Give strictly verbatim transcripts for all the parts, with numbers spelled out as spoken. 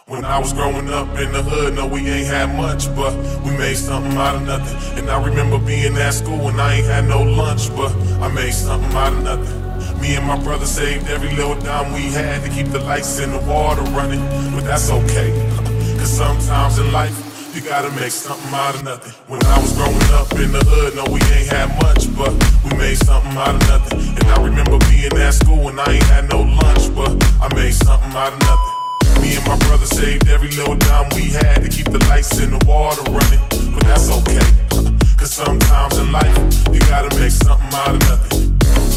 When I was growing up in the hood, no, we ain't had much, but we made something out of nothing. And I remember being at school and I ain't had no lunch, but I made something out of nothing. Me and my brother saved every little dime we had to keep the lights and the water running, but that's okay, cause sometimes in life, you gotta make something out of nothing. When I was growing up in the hood, no, we ain't had much, but we made something out of nothing. And I remember being at school and I ain't had no lunch, but I made something out of nothing. Me and my brother saved every little dime we had to keep the lights and the water running, but that's okay, cause sometimes in life, you gotta make something out of nothing.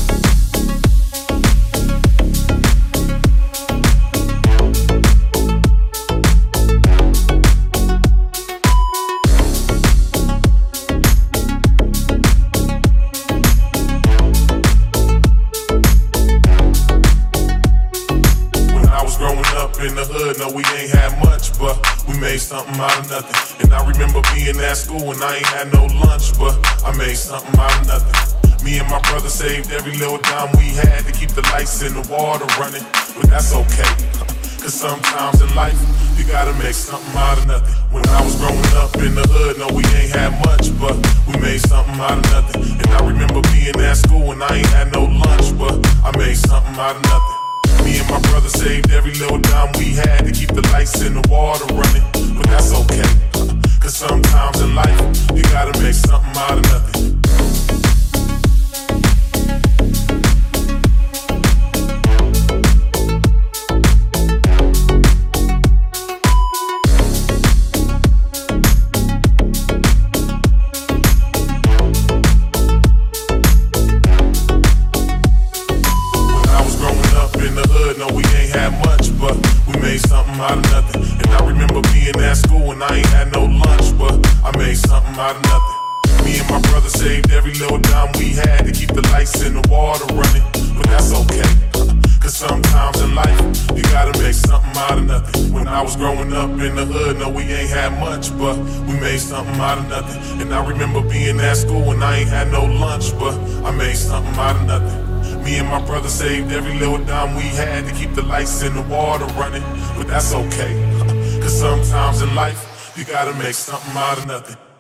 In the hood, no, we ain't had much, but we made something out of nothing. And I remember being at school and I ain't had no lunch, but I made something out of nothing. Me and my brother saved every little dime we had to keep the lights and the water running, but that's okay, cause sometimes in life, you gotta make something out of nothing. When I was growing up in the hood, no, we ain't had much, but we made something out of nothing. And I remember being at school and I ain't had no lunch, but I made something out of nothing. Me and my brother saved every little dime we had to keep the lights and the water running, but that's okay, cause sometimes in life, you gotta make something out of nothing. No, we ain't had much, but we made something out of nothing. And I remember being at school and I ain't had no lunch, but I made something out of nothing. Me and my brother saved every little dime we had to keep the lights and the water running, but that's okay, cause sometimes in life, you gotta make something out of nothing. When I was growing up in the hood, no, we ain't had much, but we made something out of nothing. And I remember being at school and I ain't had no lunch, but I made something out of nothing. Me and my brother saved every little dime we had to keep the lights and the water running, but that's okay, cause sometimes in life, you gotta make something out of nothing.